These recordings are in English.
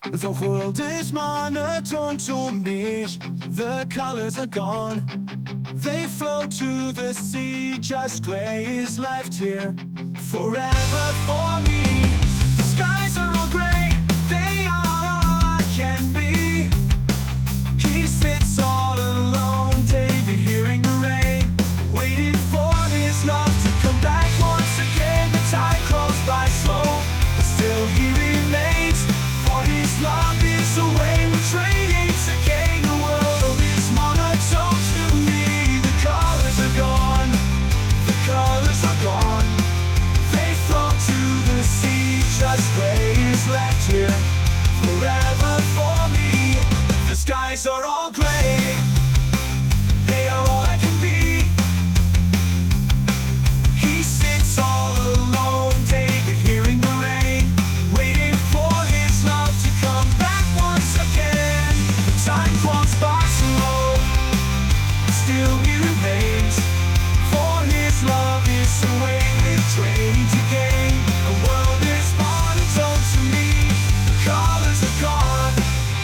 The world is monotone to me. The colors are gone. They flow to the sea. Just gray is left here forever for me. The skies are all gray. They are all I can be. He sits all alone, David, hearing the rain, waiting for his love to come back once again. The time crawls by slow, but still he remains. For his love is away, we're trading to gain. The world is monotone to me. The colors are gone. The colors are gone. They flow to the sea. Just gray is left here forever for me. The skies are all gray. They are all I can be. He sits all alone, David, hearing the rain, waiting for his love to come back once again. The time walks by slow, still he remains. For his love is away, we're trading to gain. The world is monotone to me. The colors are gone.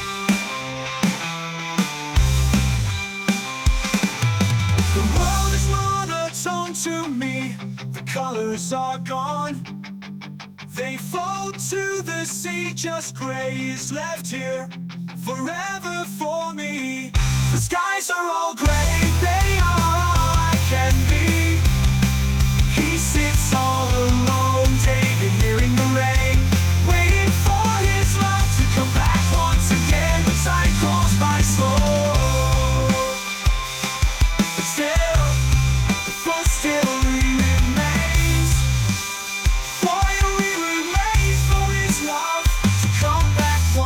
The world is monotone to me. The colors are gone. They fall to the sea. Just gray is left here forever for me. The skies are all gray.